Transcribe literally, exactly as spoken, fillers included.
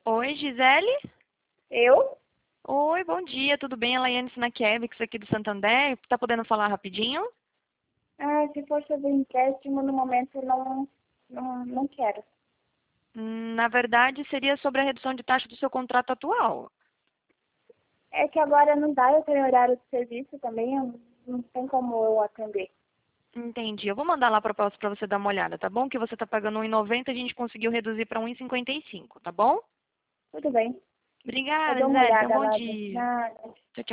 Oi, Gisele? Eu? Oi, bom dia, tudo bem? A Laiane Sinakiewicz aqui do Santander. Tá podendo falar rapidinho? Ah, se for sobre empréstimo, no momento não, não, não quero. Hum, Na verdade, seria sobre a redução de taxa do seu contrato atual. É que agora não dá, eu tenho horário de serviço também, eu- não tem como eu atender. Entendi. Eu vou mandar lá a proposta para você dar uma olhada, tá bom? Que você tá pagando um e noventa, a gente conseguiu reduzir para um e cinquenta e cinco, tá bom? Tudo bem, eu Obrigada, dou uma Gisele. Tenha um olhada bom lá. dia. Nada. Tchau, tchau.